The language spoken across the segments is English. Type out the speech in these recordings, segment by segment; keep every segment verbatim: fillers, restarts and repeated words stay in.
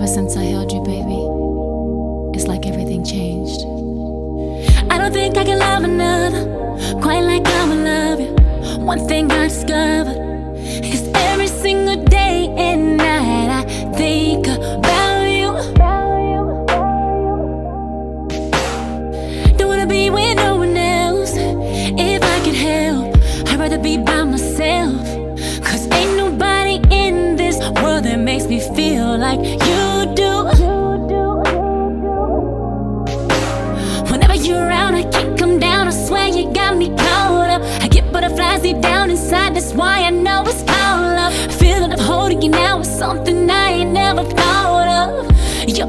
Ever since I held you, baby, it's like everything changed. I don't think I can love another quite like I'ma love you. One thing I discovered is every single day and night I think about you. Don't wanna be with no one else. If I could help, I'd rather be by myself. Cause ain't nobody in this world that makes me feel like you do. Whenever you're around, I can't come down. I swear you got me caught up. I get butterflies deep down inside. That's why I know it's called love. Feeling of holding you now is something I ain't never thought of. You're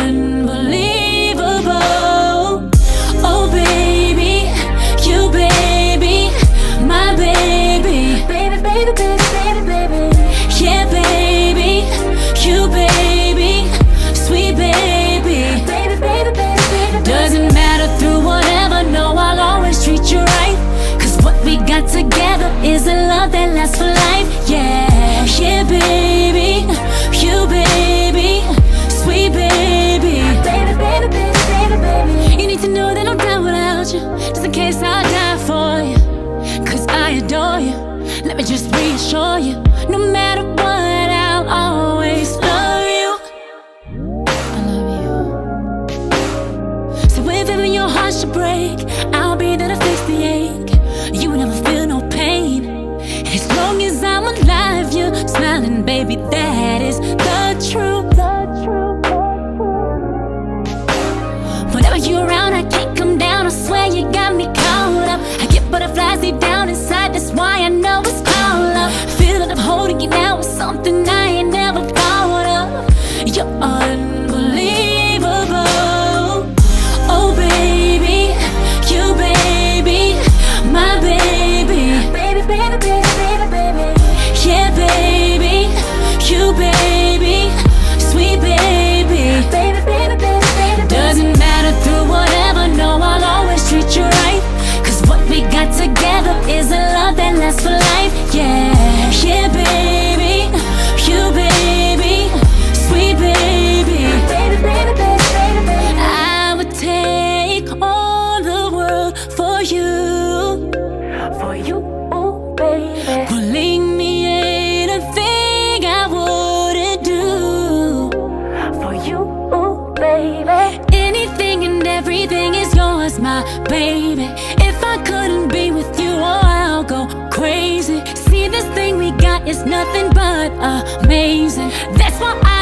unbelievable. Oh baby, you baby, my baby. Baby, baby, baby, baby, baby. Yeah baby, you baby, sweet baby. Baby, baby, baby, baby. Doesn't matter through whatever, no, I'll always treat you right. Cause what we got together is a love that lasts for life. Yeah, yeah baby, you baby, sweet baby. Baby, baby, baby, baby, baby. You need to know that I'm down without you, just in case I'll die for you. Cause I adore you, let me just reassure you. No matter what, I'll always love you. I love you. So if ever your heart should break, I'll be there to fix the ache. You will never feel no pain. As long as I'm alive, you're smiling, baby, that is the truth. Whenever you're around, I can't come down. I swear you got me caught up. I get butterflies deep down inside. That's why I know it's called love. Feeling of holding you now is something I ain't never thought of. You're unbelievable. Oh baby, you baby, my baby. Baby, baby, baby, baby, baby. Yeah baby, you baby, sweet baby. Baby, baby, baby, baby. Doesn't matter through whatever, no, I'll always treat you right. Cause what we got together is a love that lasts for life. Yeah, yeah baby, you baby, sweet baby. Baby, baby, baby, baby, baby. I would take all the world for you. For you, oh baby. Believe me, ain't a thing I wouldn't do. For you, oh baby. Anything and everything is yours, my baby. If I couldn't be with you, oh I'll go crazy. See, this thing we got is nothing but amazing. That's why I